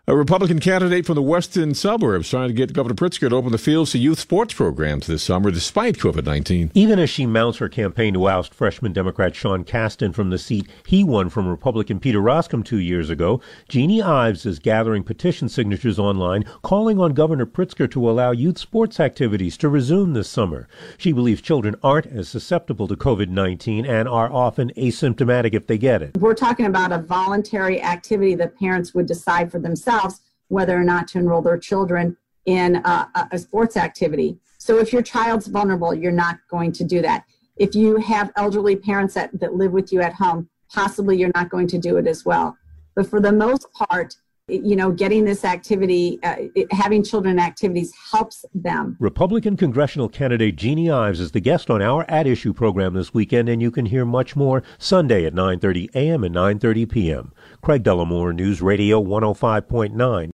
A Republican candidate from the western suburbs trying to get Governor Pritzker to open the fields to youth sports programs this summer despite COVID-19. Even as she mounts her campaign to oust freshman Democrat Sean Casten from the seat he won from Republican Peter Roskam 2 years ago, Jeannie Ives is gathering petition signatures online calling on Governor Pritzker to allow youth sports activities to resume this summer. She believes children aren't as susceptible to COVID-19 and are often asymptomatic if they get it. We're talking about a voluntary activity that parents would decide for themselves whether or not to enroll their children in a sports activity. So if your child's vulnerable, you're not going to do that. If you have elderly parents that live with you at home, possibly you're not going to do it as well. But for the most part, getting this activity, having children in activities helps them. Republican congressional candidate Jeannie Ives is the guest on our At Issue program this weekend, and you can hear much more Sunday at 9:30 a.m. and 9:30 p.m. Craig Dellamore, News Radio 105.9.